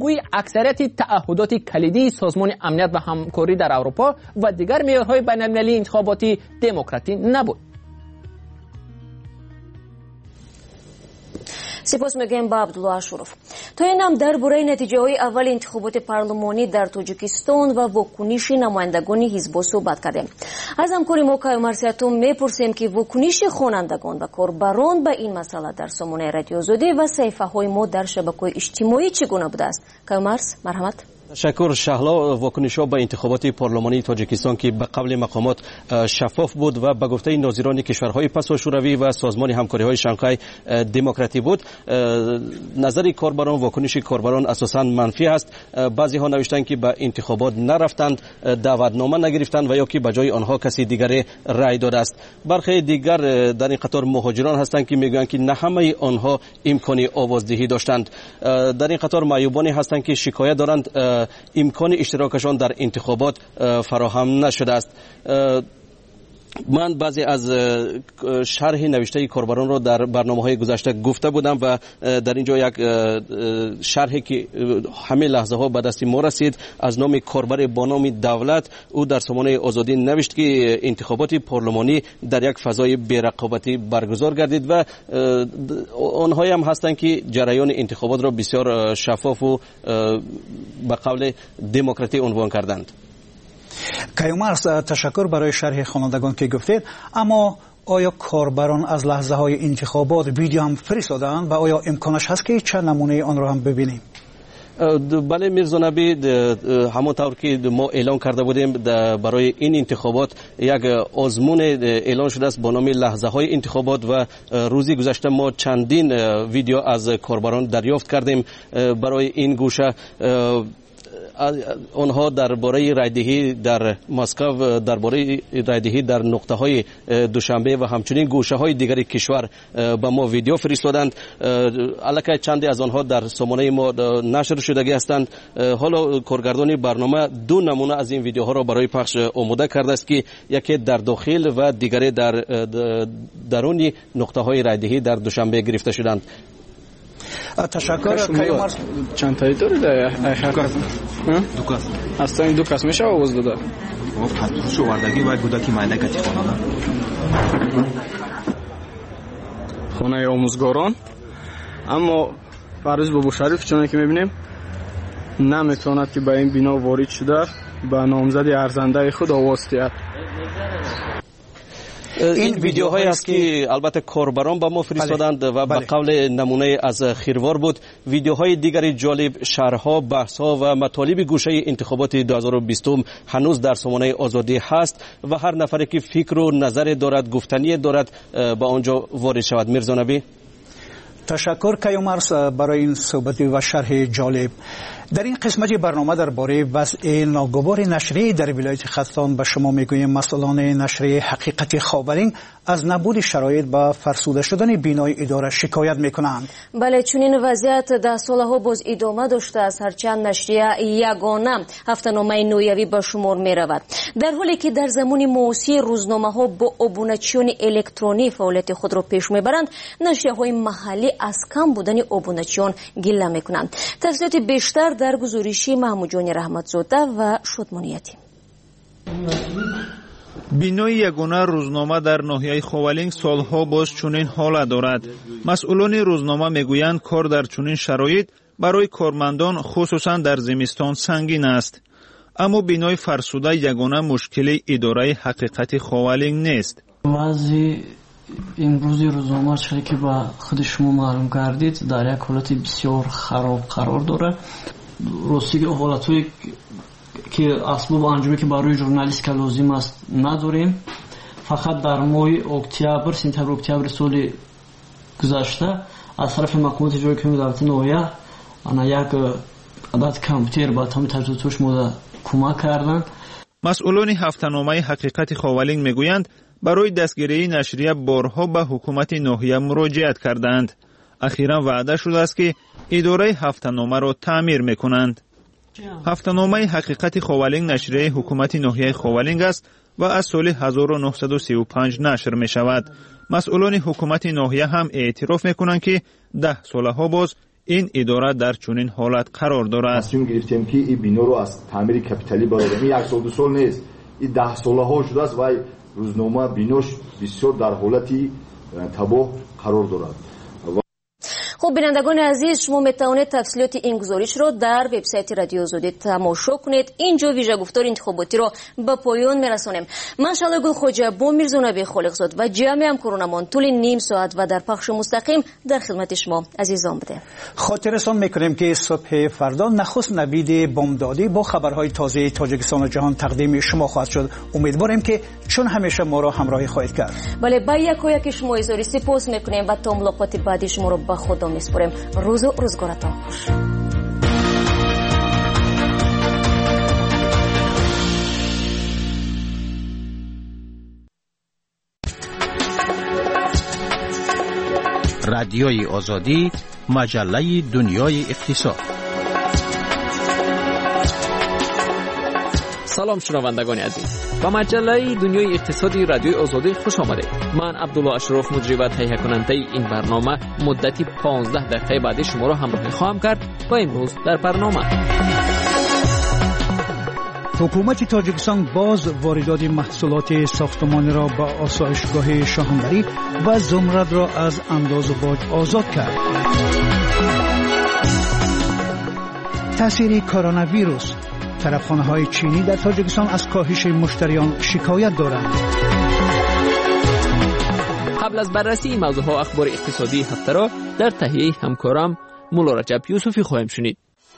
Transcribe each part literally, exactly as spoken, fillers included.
گویی اکثریت تعهدات کلیدی سازمان امنیت و همکاری در اروپا و دیگر معیارهای بین‌المللی انتخاباتی دموکراتی نبود. سپاس میگیم با عبدالله اشرف. تا این هم درباره نتیجه های اول انتخابات پارلمانی در تاجیکستان و واکنش نمایندگان حزب صحبت کردیم. از همکار ما کیومر سیاتوم میپرسیم که واکنش خوانندگان و کاربران به این مسئله در سامانه رادیو آزادی و صفحه های ما در شبکه‌های اجتماعی چگونه بوده است؟ کیومر، مرحمت. تشکر. شهلا، واکنش‌ها به انتخابات پارلمانی تاجیکستان که به قول مقامات شفاف بود و به گفته ناظران کشورهای پسا شوروی و سازمان همکاری‌های شانگهای دموکراتی بود، نظر کاربران، واکنش کاربران اساساً منفی است. بعضی ها نوشتند که به انتخابات نرفتند، دعوتنامه نگرفتند و یا که به جای آنها کسی دیگر رای داده است. برخی دیگر در این قطار مهاجران هستند که میگویند که نه همه آنها امکان آوازدهی داشتند. در این قطار معیوبانی هستند که شکایت دارند امکان اشتراکشان در انتخابات فراهم نشده است. من بعضی از شرح نوشته کاربران رو در برنامه‌های گذشته گفته بودم و در اینجا یک شرحی که همه لحظه ها به دست ما رسید از نام کاربر با نام دولت، او در سامانه آزادی نوشت که انتخابات پارلمانی در یک فضای بی‌رقابتی برگزار گردید و آنهایی هم هستند که جریان انتخابات را بسیار شفاف و به قول دموکراتی عنوان کردند. کیومر، تشکر برای شرح خوانندگان که گفتید. اما آیا کاربران از لحظه های انتخابات ویدیو هم فرستادند و آیا امکانش هست که چند نمونه آن را هم ببینیم؟ بله میرزا نبی، همانطور که ما اعلان کرده بودیم برای این انتخابات یک آزمون اعلان شده است با نام لحظه های انتخابات و روزی گذشته ما چندین ویدیو از کاربران دریافت کردیم. برای این گوشه آنها درباره رایدهی در مسکو، درباره رایدهی در نقطه های دوشنبه و همچنین گوشه های دیگر کشور به ما ویدیو فرستادند. البته چندی از آنها در سامانه ما نشر شدگی هستند. حالا کارگردان برنامه دو نمونه از این ویدیوها را برای پخش آماده کرده است که یکی در داخل و دیگری در درون نقطه های رایدهی در دوشنبه گرفته شدند. تشکر. کیومر، چند تایی داره در دو کس اصلا این دو کس میشه آواز داده گفت حتی شواردگی باید بوده که مالکتی خانه خانه آموزگاران. اما فروز بابو شریف چون که میبینیم نمیتواند که به این بنا وارد شده به نامزد ارزنده خود آواز دهد. این ویدیوهایی است که البته کاربران با ما فرستادند و به قول نمونه از خیروار بود. ویدیوهای دیگری جالب، شرح‌ها، بحث‌ها و مطالب گوشه انتخابات دو هزار و بیست هنوز در سامانه آزادی هست و هر نفری که فکر و نظر دارد، گفتنی دارد با آنجا وارد شود. میرزا نبی. تشکر کیومر برای این صحبت و شرح جالب. در این قسمت برنامه درباره وضع ناگوار نشریه در ولایت خراسان به شما میگوییم مسئولان نشریه حقیقت خاورین از نبود شرایط و فرسوده شدن بینای اداره شکایت میکنند. بله، چون این وضعیت ده ساله ها باز ادامه داشته است، هرچند نشریه یگانه هفته‌نامه نویوی به شمار میرود، در حالی که در زمان معاصر روزنامه ها با ابونچیون الکترونی فعالیت خود را پیش میبرند، نشریه های محلی از کم بودن ابونچیون گله میکنند. تفصیلات بیشتر در گزارشی محمود جان رحمتزاده و شادمانیتی. بینای یگانه روزنامه در ناحیه خوالینگ سالها باز چنین حالت دارد. مسئولان روزنامه میگویند کار در چنین شرایط برای کارمندان خصوصا در زمستان سنگین است. اما بینای فرسوده یگانه مشکل اداره حقیقت خوالینگ نیست. وضع امروزی روزنامه چیزی که با خود شما معلوم کردید در یک حالت بسیار خراب قرار داره. راستی که حالتوی که اسباب انجامی که برای ژورنالیست که لازم است نداریم. فقط در ماه اکتبر، سپتامبر اکتبر سال گذشته از طرف مقامات اجرایی کننده دولت ناحیه انا یک عدد کامپیوتر با تمام تجهیزاتش ما کمک کردند. مسئولان هفته‌نامه حقیقت خوالینگ میگویند برای دستگیری نشریه بارها به حکومت ناحیه مراجعت کردند. اخیراً وعده شده است که اداره هفته‌نامه را تعمیر میکنند. هفته‌نامه حقیقت خوالینگ نشریه حکومت ناحیه خوالینگ است و از سال هزار و نهصد و سی و پنج نشر می شود. مسئولان حکومت ناحیه هم اعتراف میکنند که ده ساله ها باز این اداره در چنین حالت قرار دارد. تصمیم گرفتیم که این بنا رو از تعمیر کپیتالی برآوریم. این یک سال دو سال نیست، این ده ساله ها شده است و روزنامه بیناش بسیار در حالتی تباه قرار دارد. خب بینندگان عزیز، شما میتوانید تفصیلات این گزارش رو در وبسایت رادیو آزادی تماشا کنید. اینجا ویژه گفتار انتخاباتی رو به پایان میرسانیم. من شعله گل خوجا با میرزا نبی خالقزاد و جمع همکارانمان طول نیم ساعت و در پخش مستقیم در خدمت شما عزیزان بودیم. خاطرتان میکنیم که صبح فردا نخست نوید بامدادی با خبرهای تازه تاجیکستان و جهان تقدیم شما خواهد شد. امیدواریم که چون همیشه ما را همراهی خواهید کرد. بله، با یک و یک شما ایزاری سپاس میکنیم و تا ملاقات بعدی شما رو به خدا میسپاریم. روز و روزگارتان خوش. رادیوی آزادی، مجله دنیای اقتصاد. سلام شنوندگان عزیز، با مجله دنیای اقتصادی رادیوی آزادی خوش آمدید. من عبدالله اشرف مجری و تهیه کننده این برنامه مدتی پانزده دقیقه بعد شما را همراهی خواهم کرد. و امروز در برنامه حکومت تاجیکستان باز واردات محصولات ساختمانی را با آسایشگاه شاهنبری و زمرد را از انداز باج آزاد کرد. تاثیر کرونا ویروس، طرفخانه‌های چینی در تاجیکستان از کاهش مشتریان شکایت دارند. قبل از بررسی این موضوعها اخبار اقتصادی هفته را در تهیه همکارم مولا رجب یوسفی خواهیم شنید.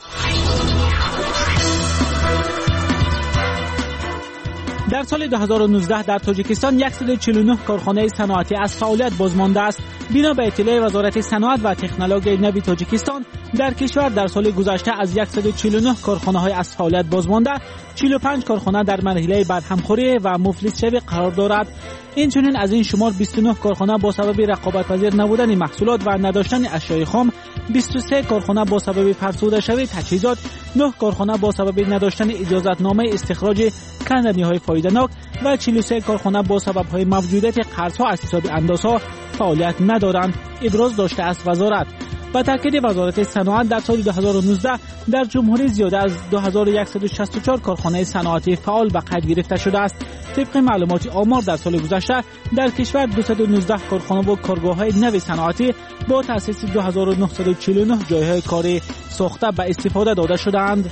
در سال دو هزار و نوزده در تاجیکستان صد و چهل و نه کارخانه صنعتی از فعالیت بازمانده است. بنا به اطلاع وزارت صنعت و تکنولوژی نوین تاجیکستان، در کشور در سال گذشته از صد و چهل و نه کارخانه‌های از فعالیت بازمانده، چهل و پنج کارخانه در مرحله برهمخوری و مفلس شوی قرار دارد. اینچنین از این شمار بیست و نه کارخانه با سبب رقابت‌پذیر نبودن محصولات و نداشتن اشیاء خام، بیست و سه کارخانه با سبب فرسوده شوی تجهیزات، نه کارخانه با سبب نداشتن اجازه‌نامه استخراج کندنی‌های فایده‌ناک و چهل و سه کارخانه با سبب‌های موجودیت قرض‌ها از حساب اندازها فعالیت ندارند. ابراز داشته است وزارت. با تاکید وزارت صنعت، در سال دو هزار و نوزده در جمهوری زیاده از دو هزار و صد و شصت و چهار کارخانه صنعتی فعال به قید گرفته شده است. طبق معلومات آمار در سال گذشته در کشور دویست و نوزده کارخانه و کارگاه‌های نو صنعتی با تأسیس دو هزار و نهصد و چهل و نه جایهای کاری ساخته به استفاده داده شدند.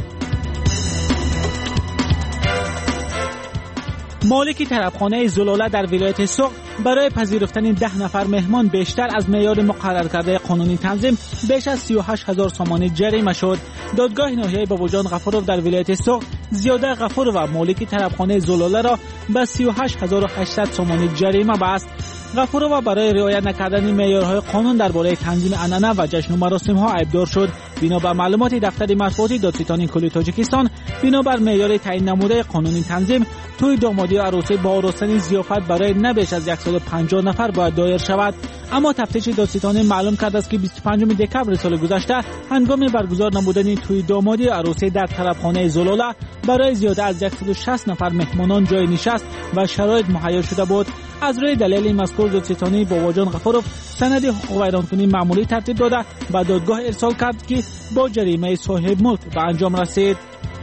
مالک طرفخانه زلاله در ولایت سوق برای پذیرفتن ده نفر مهمان بیشتر از معیار مقرر کرده قانونی تنظیم بیش از سی و هشت هزار سامانی جریمه شد. دادگاه ناحیه باباجان غفورov در ولایت سوق زیاده غفورov و مالک طرفخانه زلاله را به سی و هشت هزار و هشتصد سامانی جریمه بست. غفورov برای رعایت نکردن معیارهای قانون درباره تنظیم عنعنه و جشن و مراسم‌ها عیبدار شد. بنا به معلومات دفتر مطبوعاتی دادستانی کلی تاجیکستان، بنابر معیار تعیین نموده قانونی تنظیم، توی دامادی و عروسی با آراستن ضیافت برای نه بیش از صد و پنجاه نفر باید دایر شود. اما تفتیش دادستانی معلوم کرد است که بیست و پنجم دکبر سال گذشته هنگام برگزار نمودن توی دامادی و عروسی در طرفخانه زلاله برای زیاده از صد و شصت نفر مهمانان جای نشست و شرایط مهیا شده بود. از روی دلیل مذکور دادستانی باباجان غفورov سند حقوق ویرانکنی معمولی ترتیب داده و دادگاه ارسال کرد که با جریمه صاحب ملک به انجام رسید.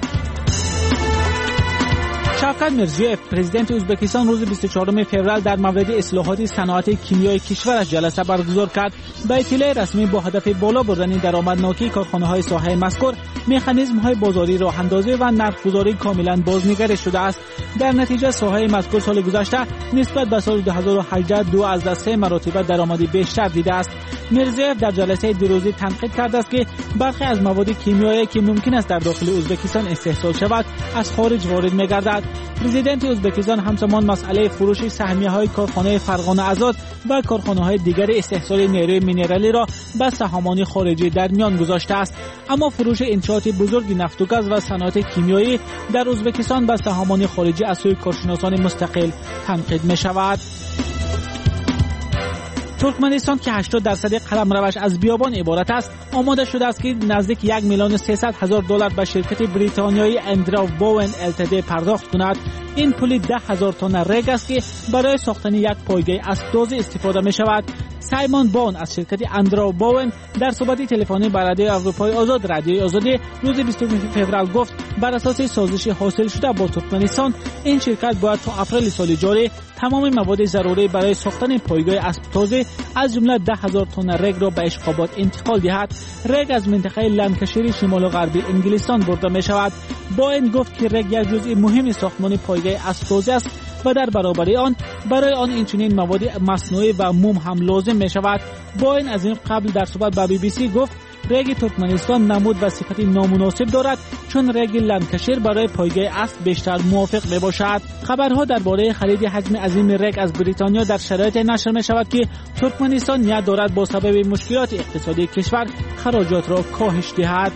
شوکت میرزیوف پرزیدنت ازبکستان روز بیست و چهارم فوریه در مورد اصلاحات صنعت کیمیایی کشورش جلسه برگزار کرد. به اطلاع رسمی با هدف بالا بردن درآمدناکی کارخانه‌های ساحه مذکور، مکانیزم‌های بازاری راه‌اندازی و نرخ‌گذاری کاملاً بازنگری شده است. در نتیجه ساحه مذکور سال گذشته نسبت به سال دو هزار و هجده دو از سه مراتب درآمدی بیشتر دیده است. میرزیوف در جلسه دو روزه تنقید کرده است که برخی از مواد کیمیایی که ممکن است در داخل ازبکستان استحصال شود از خارج وارد می‌گردد. پرزیدنت ازبکستان همزمان مسئله فروش سهمیه‌های کارخانه فرغانه آزاد و کارخانه‌های دیگر استحصال نیروی مینرالی را به سهامان خارجی در میان گذاشته است. اما فروش انشاءات بزرگ نفت و گاز و صنایع کیمیایی در ازبکستان به سهامان خارجی از سوی کارشناسان مستقل تنقید می‌شود. ترکمنستان که هشتاد درصد قلمروش از بیابان عبارت است، آماده شده است که نزدیک یک میلیون و سیصد هزار دلار به شرکت بریتانیایی اندرو بوون التد پرداخت کند. این پول ده هزار تن رگ است که برای ساختن یک پایگاه اسب‌دوزی استفاده می شود. سایمون بون از شرکت اندرو بوون در صحبت تلفنی با رادیو اروپای آزاد رادیوی آزادی روز بیست و نه فوریه گفت بر اساس سازش حاصل شده با ترکمنستان این شرکت باید تا اپریل سال جاری تمام مواد ضروری برای ساختن پایگاه اسب‌دوزی از جمله ده هزار تن رگ را به اشقابات انتقال دهد. رگ از منطقه لنکشیر شمال و غربی انگلستان برده می شود. بوون گفت که رگ یک جزء مهم ساختمان پایگاه اسب‌دوزی است و در برابر آن برای آن این چنین مواد مصنوعی و موم هم لازم می شود. بوون از این قبل در صحبت با بی بی سی گفت رگ ترکمنستان نمود و صفت نامناسب دارد چون رگ لنکشیر برای پایگاه اسب بیشتر موافق می باشد. خبرها درباره خرید حجم عظیم رگ از بریتانیا در شرایط نشر می شود که ترکمنستان نیت دارد با سبب مشکلات اقتصادی کشور خراجات را کاهش دهد.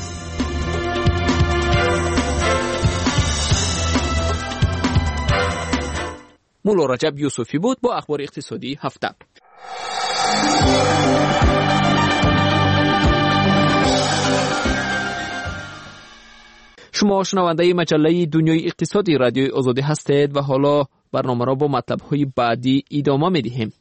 مولا رجب یوسفی بود با اخبار اقتصادی هفته. شما شنونده مجله دنیای اقتصادی رادیوی آزادی هستید و حالا برنامه را با مطلب‌های بعدی ادامه می‌دهیم.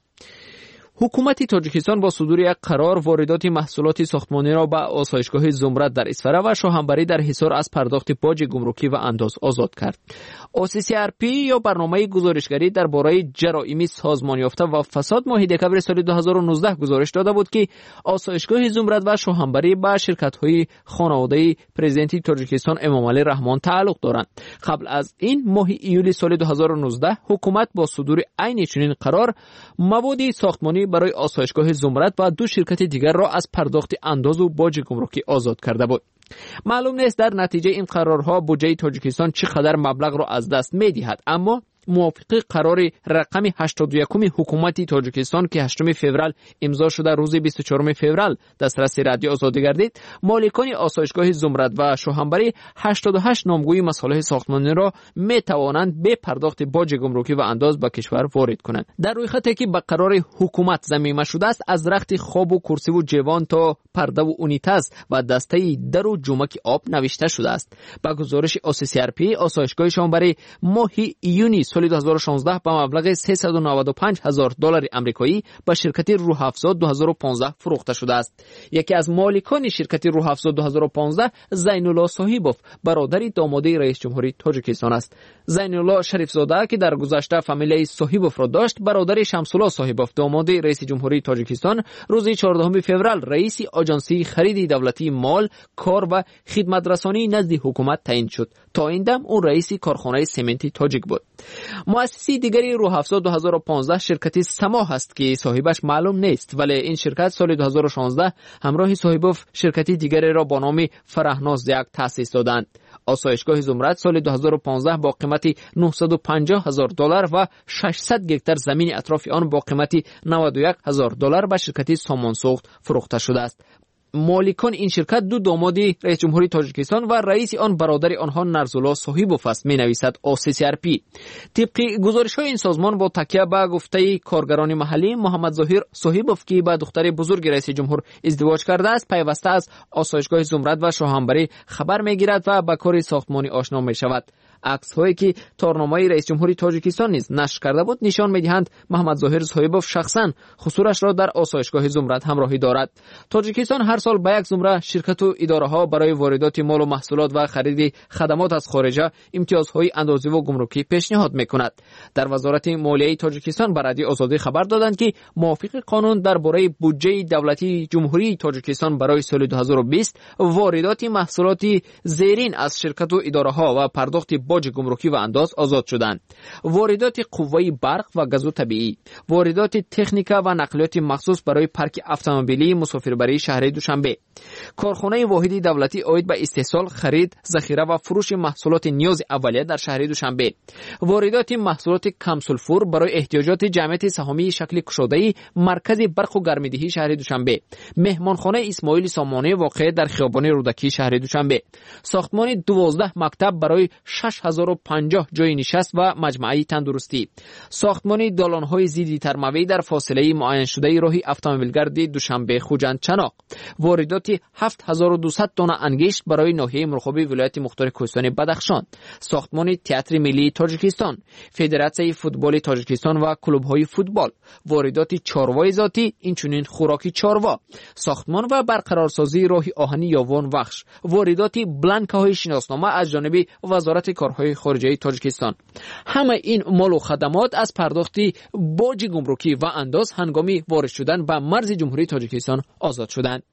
حکومت تاجیکستان با صدور یک قرار واردات محصولات ساختمانی را به آسایشگاه زمرد در اسفره و شاهنبری در حصار از پرداخت باج گمرکی و انداز آزاد کرد. او سی سی آر پی یا برنامه گزارشگری درباره جرایم سازمان یافته و فساد ماه دکمبر سال دو هزار و نوزده گزارش داده بود که آسایشگاه زمرد و شاهنبری به شرکت‌های خانواده پرزیدنت تاجیکستان امامعلی رحمان تعلق دارند. قبل از این ماه ایولی سال دو هزار و نوزده حکومت با صدور عین چنین قرار مواد ساختمانی برای آسایشگاه زمرد و دو شرکت دیگر را از پرداخت انداز و باج گمرکی آزاد کرده بود. معلوم نیست در نتیجه این قرارها بودجه تاجیکستان چقدر مبلغ را از دست می‌دهد، اما موافق قرار رقم هشتاد و یک حکومت تاجیکستان که هشتم فوریه امضا شده روز بیست و چهارم فوریه دسترس رادیو آزادی گردید، مالکان آسایشگاه زمرد و شاهنبری هشتاد و هشت نامگوی مصالح ساختمانی را می توانند به پرداخت باج گمرکی و انداز به کشور وارد کنند. در روی خطی که به قرار حکومت ضمیمه شده است، از رخت خواب و کرسی و جوان تا پرده و اونیتاز و دسته در و جومک آب نوشته شده است. با گزارش او سی سی آر پی آسایشگاه شاهنبری ماه ایونی سال دو هزار و شانزده با مبلغ سیصد و نود و پنج هزار دلار آمریکایی به شرکت روح افزا دو هزار و پانزده فروخته شده است. یکی از مالکان شرکت روح افزا دو هزار و پانزده زین الله صاحبوف برادر داماده رئیس جمهوری تاجیکستان است. زین الله شریف زاده که در گذشته فامیله صاحبوف را داشت، برادر شمس الله صاحبوف داماده رئیس جمهوری تاجیکستان روز چهاردهم فوریه رئیس آژانسی خرید دولتی مال، کار و خدمت رسانی نزد حکومت تعیین شد. تا این دم او رئیس کارخانه سمنتی تاجیک بود. مؤسسی دیگری روح افزا دو هزار و پانزده شرکت سما است که صاحبش معلوم نیست، ولی این شرکت سال دو هزار و شانزده همراه صاحبوف شرکتی دیگری را با نام فرهناز یک تأسیس دادند. آسایشگاه زمرد سال دو هزار و پانزده با قیمت نهصد و پنجاه هزار دلار و ششصد هکتار زمین اطراف آن با قیمت نود و یک هزار دلار به شرکت سامانسوخت فروخته شده است. مالکان این شرکت دو دامادی رئیس جمهوری تاجیکستان و رئیس آن برادر آنها نرزالله صاحبوف است، می نویسد او سی سی آر پی. طبق گزارش های این سازمان با تکیه به گفته کارگران محلی، محمد ظاهر صاحبوف که با دختر بزرگ رئیس جمهور ازدواج کرده است، پیوسته از آسایشگاه زمرد و شاهنبری خبر می گیرد و به کار ساختمانی آشنا می شود. عکس هایی که تارنامه رئیس جمهوری تاجیکستان نیز نشر کرده بود نشان می‌دهند محمد ظاهر صاحبوف شخصاً خسورش را در آسایشگاه زمرد همراهی دارد. تاجیکستان هر سال به یک زمره شرکت و اداره‌ها برای واردات مال و محصولات و خرید خدمات از خارج امتیازهای اندازی و گمرکی پیشنهاد می‌کند. در وزارت مالیه تاجیکستان به رادیو آزادی خبر دادند که موافق قانون درباره بودجه دولتی جمهوری تاجیکستان برای سال دو هزار و بیست واردات محصولات زیرین از شرکت و اداره‌ها و پرداخت باج گمرکی و انداز آزاد شدند. واردات قوه برق و گاز طبیعی، واردات تکنیکا و نقلیات مخصوص برای پارک اتومبیلی مسافربری شهر دوشنبه، کارخانه واحدی دولتی عاید به استحصال، خرید، ذخیره و فروش محصولات نیاز اولیه در شهر دوشنبه. واردات محصولات کم سولفور برای احتیاجات جمعیت سهامی شکل کشاده‌ای مرکز برق و گرمایدهی شهر دوشنبه. مهمانخانه اسماعیل سامانی واقع در خیابان رودکی شهر دوشنبه. ساختمان دوازده مکتب برای شش هزار و پنجاه جای نشست و مجمعی تندرستی. ساختمان دالان‌های ضد ترموی در فاصله معین شده راه اتومبیلگرد دوشنبه خوجند چناق. واردات هفت هزار و دویست تن انگشت برای ناحیه مرغابی ولایت مختار کوهستان بدخشان. ساختمان تئاتر ملی تاجیکستان، فدراسیون فوتبال تاجیکستان و کلوب‌های فوتبال. واردات چاروای ذاتی، اینچنین خوراکی چاروا. ساختمان و برقرارسازی راه آهنی یاوان وخش. واردات بلانک‌های شناسنامه از جانب وزارت کارهای خارجه تاجیکستان. همه این مال و خدمات از پرداخت باج گمرکی و انداز هنگامی وارد شدن به مرز جمهوری تاجیکستان آزاد شدند.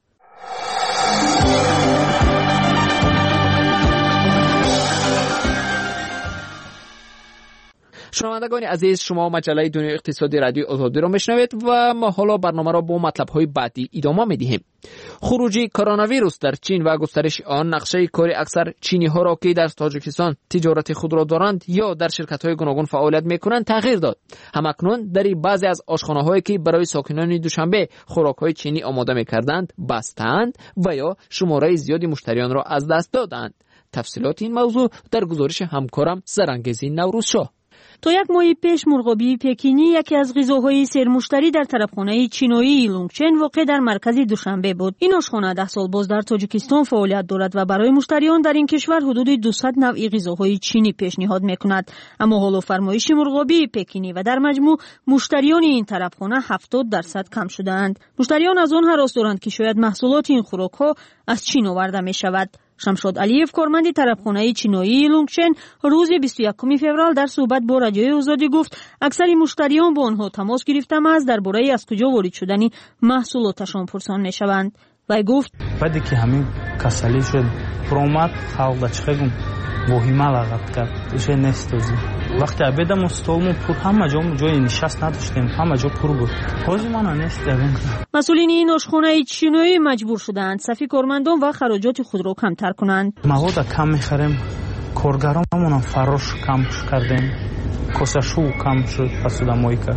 شنوندگان عزیز، شما مجله دنیای اقتصادی رادیو آزادی را میشنوید و ما حالا برنامه را با مطلب‌های بعدی ادامه می‌دهیم. خروج کرونا ویروس در چین و گسترش آن نقشه کار اکثر چینی‌ها را که در تاجیکستان تجارت خود را دارند یا در شرکت‌های گوناگون فعالیت می‌کنند تغییر داد. همکنون در بعضی از آشخانه‌هایی که برای ساکنان دوشنبه خوراک‌های چینی آماده می‌کردند بستند و یا شماره زیادی مشتریان را از دست دادند. تفصیلات این موضوع در گزارش همکارم زرنگزی نوروزشاه. تا یک ماه پیش مرغابی پکینی یکی از غذاهای سرمشتری در طرفخانه چینایی لونگچن واقع در مرکز دوشنبه بود. این آشخانه ده سال باز در تاجیکستان فعالیت دارد و برای مشتریان در این کشور حدود دویست نوع غذاهای چینی پیشنهاد میکند. اما حالا فرمایش مرغابی پکینی و در مجموع مشتریان این طرفخانه هفتاد درصد کم شدند. مشتریان از آن هراس دارند که شاید محصولات این خوراک‌ها از چین آورده می شود. شمشاد علیف کارمند طرفخانه چینایی لونگچن روز بیست و یکم فوریه در صحبت با رادیوی آزادی گفت اکثر مشتریان با آنها تماس گرفتم از درباره از کجا وارد شدن محصولاتشان پرسان میشوند. وی گفت بعدی که همین کسلی شد پرومات خالد چخگم وهیمه لغت کرد ایشه نستوزی وقتی عبیدم استولمون پر همه جا جای نشست نداشتیم، همه جا پر بود. خوزی من نیست داریم. مسئولین این آشخانه چینایی مجبور شدند صفی کارمندان و خراجات خود را کمتر کنند. مواد کم میخریم، کارگرامون فروش کم کردیم، کاسشو کم شد پسودمایی که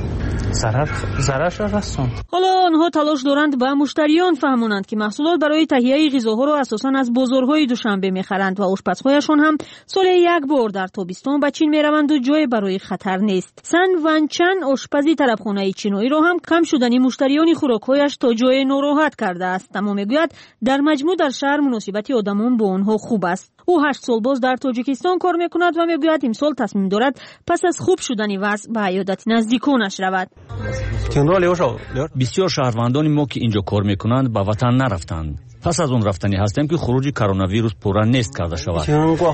ضرر ضررش رسوند. حالا آنها تلاش دارند به مشتریان فهمونند که محصولات برای تهیه غذاها را اساساً از بازارهای دوشنبه میخرند و آشپزهایشان هم سال یک بار در تابستان به چین میروند و جای برای خطر نیست. سن ونچن آشپزی طرفخانه چینایی را هم کم شدن مشتریان خوراکهایش تا جای ناراحت کرده است، اما میگوید در مجموع در شهر مناسبت آدمان با آنها خوب است. او هشت سال باز در تاجیکستان کار میکند و میگوید امسال تصمیم دارد پس از خوب شدن وضع به عیادت نزدیکانش رود. بسیار شهروندان ما که اینجا کار میکنند به وطن نرفتند. پس از اون رفتنی هستیم که خروج کرونا ویروس پورا نیست کرده شود.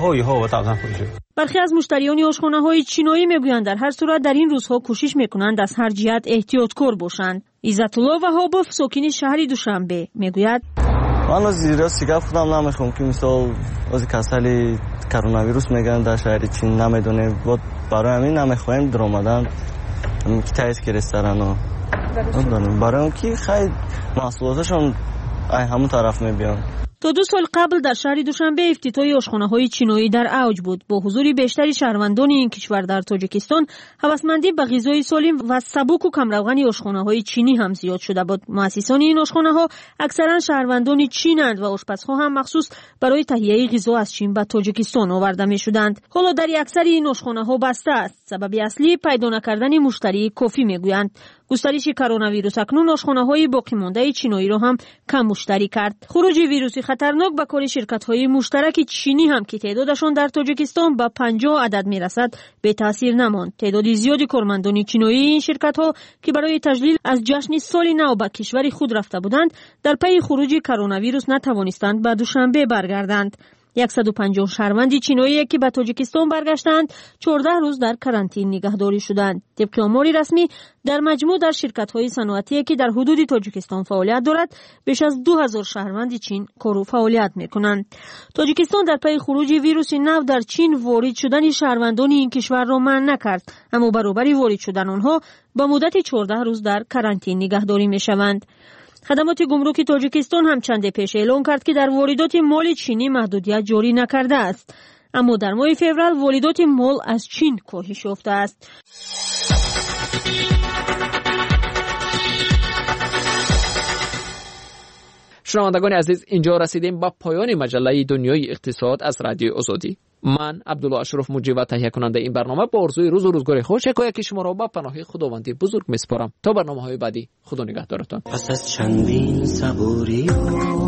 برخی از مشتریان آشخانه‌های چینایی میگویند در هر صورت در این روزها کوشش میکنند از هر جهت احتیاطکار باشند. عزت الله وهابوف ساکن شهر دوشنبه میگوید من از زیرا سیگار خودم نمیخوام که مثلا از کسلی کرونا ویروس میگن در شهر چین نمیدونه بود برای همین نمیخوایم در اومدن که تایید که رستوران برای اون که خیلی محصولاتشون همون طرف میبیان. تا دو سال قبل در شهر دوشنبه افتتاح آشخانه‌های چینایی در اوج بود. با حضور بیشتری شهروندان این کشور در تاجیکستان، هوسمندی به غذای سالم و سبک و کمروغن آشخانه‌های چینی هم زیاد شده بود. مؤسسان این آشخانه‌ها اکثرا شهروندان چینند و آشپزها هم مخصوص برای تهیه غذا از چین به تاجیکستان آورده می‌شدند. حالا در اکثر این آشخانه‌ها بسته است. سبب اصلی پیدا نکردن مشتری کافی میگویند. گسترش کرونا ویروس اکنون آشخانه‌های باقی مانده چینایی را هم کم مشتری کرد. خروج ویروسی خطرناک به کار شرکت‌های مشترک چینی هم که تعدادشان در تاجیکستان به پنجاه عدد میرسد به تاثیر نماند. تعداد زیادی کارمندان چینایی این شرکت‌ها که برای تجلیل از جشن سال نو به کشور خود رفته بودند در پی خروج کرونا ویروس نتوانستند به دوشنبه برگردند. صد و پنجاه شهروند چینایی که به تاجیکستان برگشتند چهارده روز در کرانتین نگهداری شدند. طبق آمار رسمی در مجموع در شرکت‌های صنعتی که در حدود تاجیکستان فعالیت دارد بیش از دو هزار شهروند چین کار و فعالیت می‌کنند. تاجیکستان در پی خروج ویروس نو در چین وارد شدن شهروندان این کشور را منع نکرد، اما برابر وارد شدن آنها با مدت چهارده روز در کرانتین نگهداری می‌شوند. خدمات گمرک تاجیکستان هم چند پیش اعلام کرد که در واردات مال چینی محدودیت جاری نکرده است، اما در ماه فوریه واردات مال از چین کاهش یافته است. شنوندگان عزیز، اینجا رسیدیم با پایان مجله دنیای اقتصاد از رادیو آزادی. من عبدالله اشرف مجری و تهیه کننده این برنامه با آرزوی روز و روزگار خوش یکایک شما را با پناه خداوند بزرگ میسپارم. تا برنامه‌های بعدی، خدا نگهدارتان. پس از چندین صبوری ها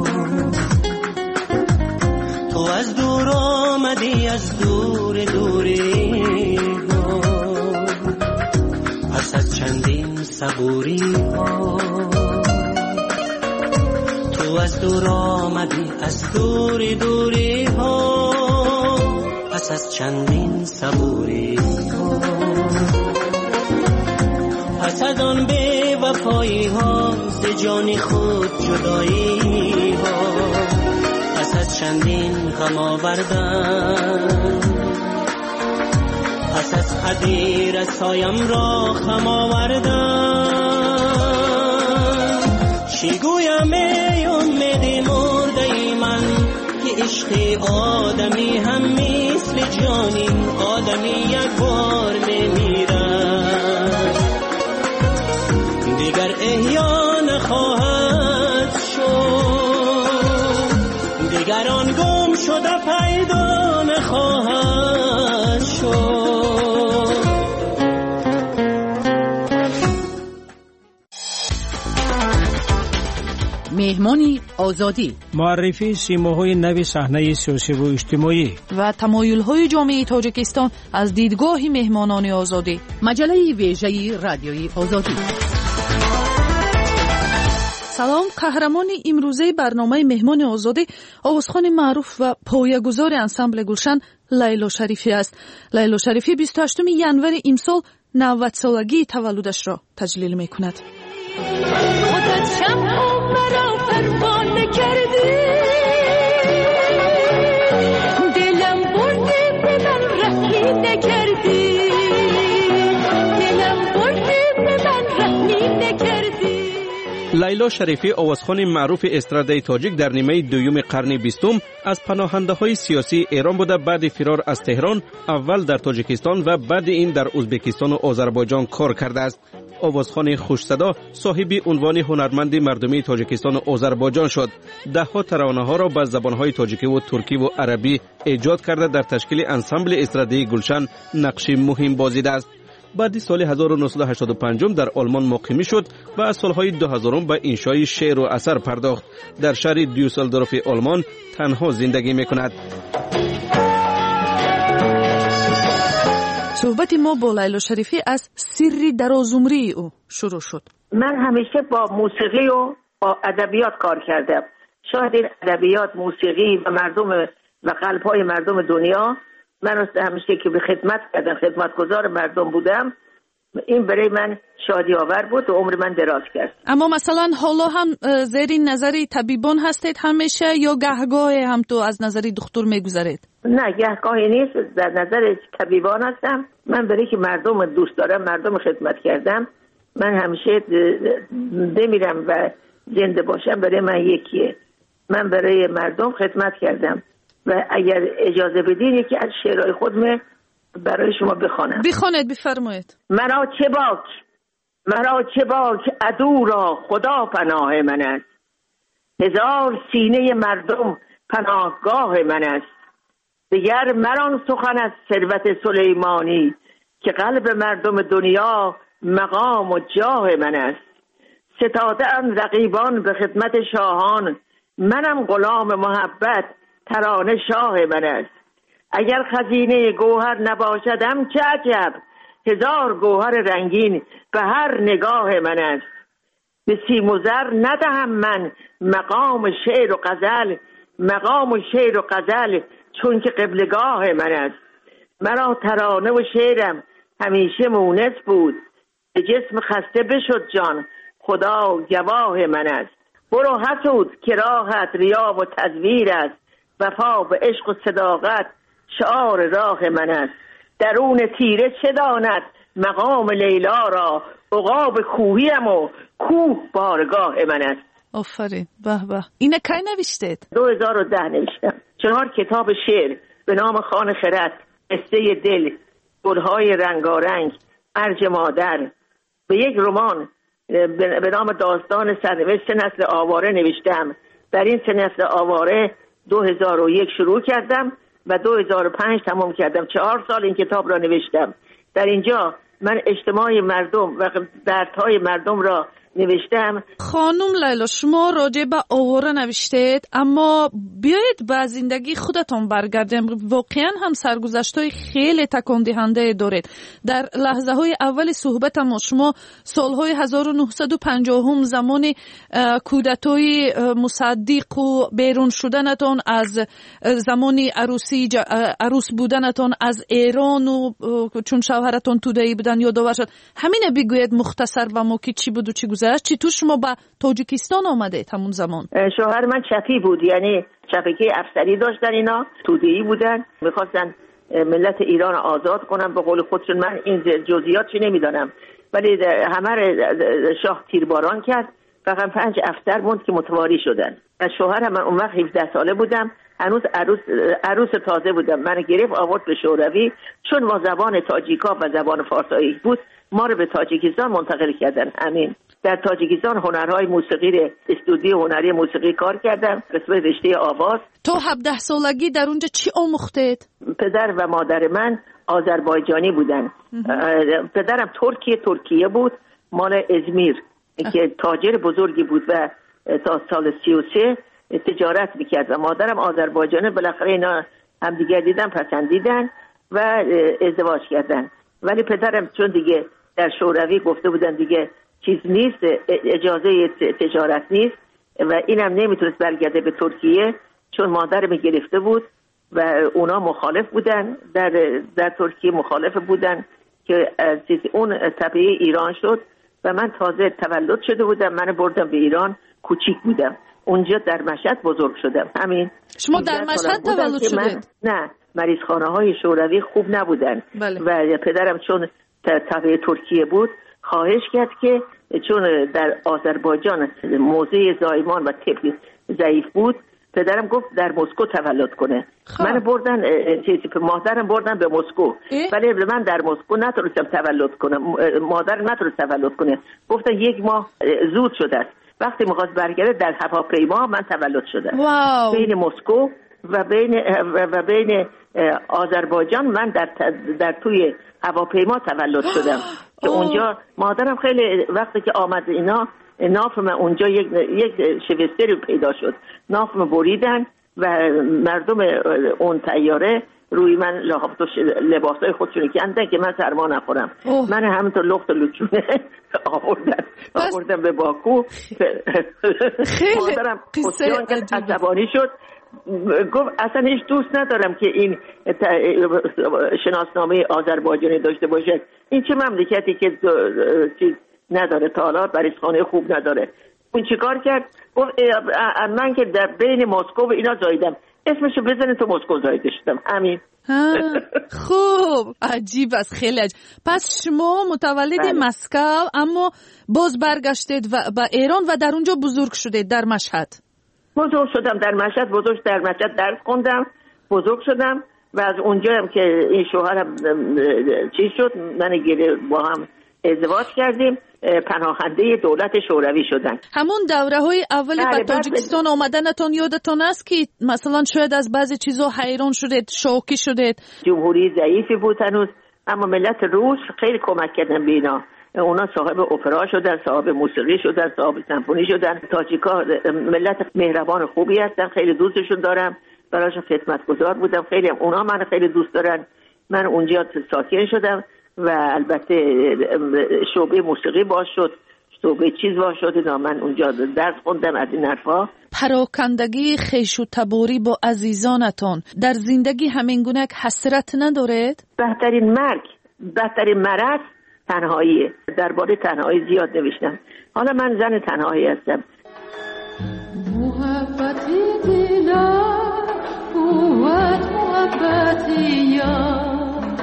تو از دور آمدی، از دور دوری ها. پس از چندین صبوری ها تو از دور آمدی، از دور دوری ها. پس از چندین صبوری ها، پس از آن بی وفایی ها، ز جان خود جدایی ها. پس از چندین غم آوردن، پس از خدی رسایم را خم آوردن. چی گویم ای امید مرده ای من، که عشق آدمی هم مثل جانی، آدمی یک بار میمیرد دیگر احیا نخواهد شد، دیگر آن گم شده پیدا نخواهد شد. مهمانی آزادی، معرفی سیماهای نو صحنه سیاسی و اجتماعی و تمایل‌های جامعه تاجیکستان از دیدگاه مهمانان آزادی. مجله ویژه رادیوی آزادی. سلام. قهرمان امروزه برنامه مهمان آزادی آوازخوان معروف و پایه‌گذار انسامبل گلشن لیلا شریفی است. لیلا شریفی بیست و هشتم ژانویه امسال نود سالگی تولدش را تجلیل می‌کند. پروانه کردی دلم بردی به من رحمی نکردی، دلم بردی به من رحمی نکردی. لیلا شریفی آوازخوان معروف استراده تاجیک در نیمه دوم قرن بیستم از پناهنده های سیاسی ایران بوده. بعد فرار از تهران اول در تاجیکستان و بعد این در ازبکستان و آذربایجان کار کرده است. آوازخوان خوش صدا صاحب عنوان هنرمند مردمی تاجیکستان و آذربایجان شد. ده ها ترانه ها را به زبان های تاجیکی و ترکی و عربی ایجاد کرده در تشکیل انسامبل استراده گلشن نقش مهم بازیده است. بعد سال هزار و نهصد و هشتاد و پنج در آلمان مقیم شد و از سالهای دو هزار به انشای شعر و اثر پرداخت. در شهر دیوسلدورف آلمان تنها زندگی میکند. صحبت ما با لیلا شریفی از سری درازعمری او شروع شد. من همیشه با موسیقی و با ادبیات کار کردم. شاید این ادبیات، موسیقی و مردم و قلب‌های مردم دنیا، من همیشه که به خدمت کردم، خدمتگزار مردم بودم، این برای من شادی آور بود و عمر من دراز کرد. اما مثلا حالا هم زیر نظری طبیبان هستید همیشه یا گهگاه هم تو از نظری دکتر میگذارید؟ نه، گهگاهی نیست، در نظر طبیبان هستم. من برای که مردم دوست دارم، مردم خدمت کردم، من همیشه بمیرم و زنده باشم برای من یکیه. من برای مردم خدمت کردم و اگر اجازه بدین یکی از شعرهای خودم برای شما بخوانم. بخوانید، بفرمایید. مرا چه باک، مرا چه باک عدو را خدا پناه من است، هزار سینه مردم پناهگاه من است. دیگر مران سخن از ثروت سلیمانی، که قلب مردم دنیا مقام و جاه من است. ستاده ام رقیبان به خدمت شاهان، منم غلام محبت ترانه شاه من است. اگر خزینه گوهر نباشدم چه عجب، هزار گوهر رنگین به هر نگاه من است. به سیم و زر ندهم من مقام شعر و غزل، مقام و شعر و غزل چون که قبلگاه من است. مرا ترانه و شعرم همیشه مونس بود، به جسم خسته بشد جان خدا گواه من است. برو حسود که راحت ریا و تزویر است، وفا به عشق و صداقت شعار راه من است. درون تیره چه داند مقام لیلا را، عقاب کوهیم و کوه بارگاه من است. آفرین. به به. اینه کی نوشتید؟ دو هزار و ده نوشتم. چهار کتاب شعر به نام خان خرد، قصه دل، گلهای رنگارنگ، ارج مادر، به یک رمان به نام داستان سرنوشت نسل آواره نوشتم. در این سه نسل آواره دو هزار و یک شروع کردم و دو هزار و پنج تمام کردم. چهار سال این کتاب را نوشتم. در اینجا من اجتماع مردم و دردهای مردم را نوشتم. خانم لیلا، شما راجع به آواره نوشتید، اما بیایید به زندگی خودتون برگردیم. واقعا هم سرگذشت‌های خیلی تکان دهنده دارید. در لحظه های اول صحبت ما شما سالهای هزار و نهصد و پنجاه هم زمان کودتای مصدق و بیرون شدنتون از زمان عروسی عروس بودنتون از ایران و چون شوهرتون توده‌ای بودن یادآور شد. همینه بگوید مختصر و ما که چی بود و چی گذشت. چی تو شما با تاجیکستان آمده همون زمان؟ شوهر من چپی بود، یعنی چپکی افسری داشتن، اینا توده‌ای بودن، میخواستن ملت ایران آزاد کنن به قول خودشون. من این جزئیات چی نمیدانم، ولی همه شاه تیرباران کرد. فقط پنج افسر موند که متواری شدن. از شوهرم من اون وقت هفده ساله بودم، هنوز عروس عروس تازه بودم. من گرفت آورد به شوروی، چون ما زبان تاجیکا و زبان فارسی بود ما رو به تاجیکستان منتقل کردن. همین در تاجیکستان هنرهای موسیقی، استودیو هنری موسیقی کار کردم، قسمت رشته آواز. تو هفده سالگی در اونجا چی آموختید؟ پدر و مادر من آذربایجانی بودن. پدرم ترکیه ترکیه بود، مال ازمیر که تاجر بزرگی بود و تا سال سی و سه تجارت میکرد و مادرم آذربایجانی. بالاخره اینا هم دیگر دیدن، پسندیدن و ازدواج کردن. ولی پدرم چون دیگه در شوروی گفته بودن دیگه چیز نیست، اجازه تجارت نیست و اینم نمیتونست برگرده به ترکیه چون مادرم گرفته بود و اونا مخالف بودن، در در ترکیه مخالف بودن که از اون تبعه ایران شد و من تازه تولد شده بودم. من بردم به ایران، کوچیک بودم، اونجا در مشهد بزرگ شدم. همین. شما در مشهد تولد شدید؟ نه، مریضخانه های شوروی خوب نبودن. بله. و پدرم چون تبع ترکیه بود خواهش کرد که چون در آذربایجان موضع زایمان و طب ضعیف بود، پدرم گفت در مسکو تولد کنه. خواه. من بردن چیزی که مادرم بردن به مسکو، ولی من در مسکو نتونستم تولد کنم. مادر نتونست تولد کنه، گفتن یک ماه زود شده است. وقتی می‌خواست برگرده در هواپیما من تولد شدم. واو. بین مسکو و بین و بین آذربایجان من در در توی هواپیما تولد شدم که اونجا مادرم خیلی وقتی که آمد اینا نافم اونجا یک یک شوستری پیدا شد، نافم بریدن و مردم اون طیاره روی من لباسای خودشون کندن که من سرما نخورم. اوه. من همینطور لخت و لچونه آوردن آوردن به باکو. مادرم خودشون که عصبانی شد، گفت اصلا هیچ دوست ندارم که این شناسنامه آذربایجانی داشته باشه. این چه مملکتی که چیز نداره، تا حالا بریزخانه خوب نداره. اون چیکار کرد؟ گفت من که در بین مسکو و اینا زاییدم، اسمشو بزنید تو مسکو زایده شدم. همین. خوب، عجیب است، خیلی عجیب. پس شما متولد بله. مسکو، اما باز برگشتید و به ایران و در اونجا بزرگ شدید در مشهد. بزرگ شدم در مشهد، بزرگ در مشهد درس خوندم، بزرگ شدم و از اونجا هم که این شوهرم چی شد، من گیره با هم ازدواج کردیم، پناهنده دولت شوروی شدن. همون دوره های اول به تاجیکستان آمدنتون یادتون است که مثلا شاید از بعضی چیزا حیران شدید، شوکی شدید؟ جمهوری ضعیفی بود هنوز، اما ملت روس خیلی کمک کردن به اینا. اونا صاحب اپرا شدن، صاحب موسیقی شدن، صاحب سمفونی شدن. تاجیکا ملت مهربان خوبی هستن، خیلی دوستشون دارم، براشون خدمتگزار بودم. خیلی هم اونا من خیلی دوست دارن. من اونجا ساکن شدم و البته شعبه موسیقی باز شد، شعبه چیز باز شد. من اونجا درس خوندم از این حرفا. پراکندگی خویش و تباری با عزیزانتون در زندگی همین گونه حسرت ندارید؟ بهترین مرگ، بهترین مرض تنهاییه. درباره تنهایی زیاد نوشتم. حالا من زن تنهایی هستم. محبتی دلم قوت محبتی یار،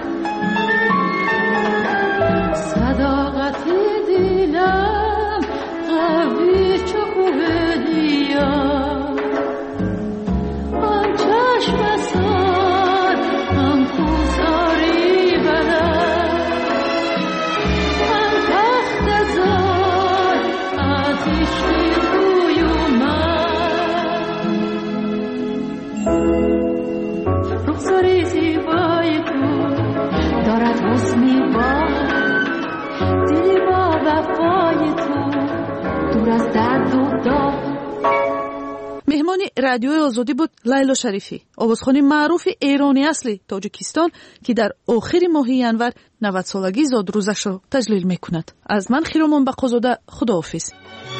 صداقتی دلم قوی مهمان رادیوی آزادی بود لیلا شریفی، آوازخوان معروف ایرانی اصلی تاجیکستان که در آخر ماه ینور نود سالگی زاد روزش را تجلیل میکند. از من خیرامان بقازاده، خداحافظ.